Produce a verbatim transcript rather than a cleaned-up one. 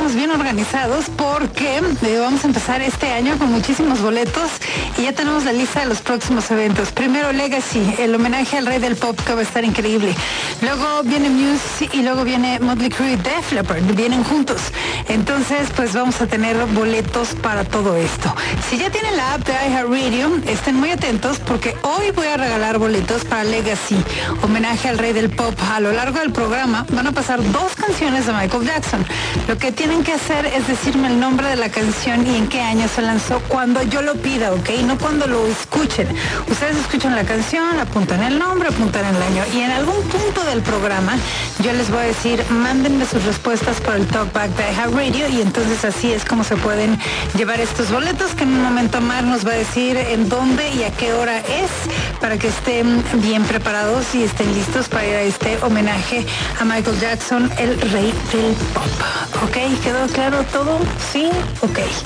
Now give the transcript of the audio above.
estamos bien organizados porque eh, vamos a empezar este año con muchísimos boletos y ya tenemos la lista de los próximos eventos. Primero Legacy, el homenaje al rey del pop, que va a estar increíble. Luego viene Muse y luego viene Motley Crue y Def Leppard, vienen juntos. Entonces, pues vamos a tener boletos para todo esto. Si ya tienen la app de iHeartRadio, estén muy atentos porque hoy voy a regalar boletos para Legacy, homenaje al rey del pop. A lo largo del programa van a pasar dos canciones de Michael Jackson. Lo que tienen que hacer es decirme el nombre de la canción y en qué año se lanzó cuando yo lo pida, ¿ok? No cuando lo escuchen. Ustedes escuchan la canción, apuntan el nombre, apuntan el año y en algún punto del programa yo les voy a decir, mándenme sus respuestas por el Talkback de iHeartRadio y entonces así es como se pueden llevar estos boletos, que en un momento Mar nos va a decir en dónde y a qué hora es, para que estén bien preparados y estén listos para ir a este homenaje a Michael Jackson, el rey del pop. ¿Ok? ¿Quedó claro todo? ¿Sí? Ok.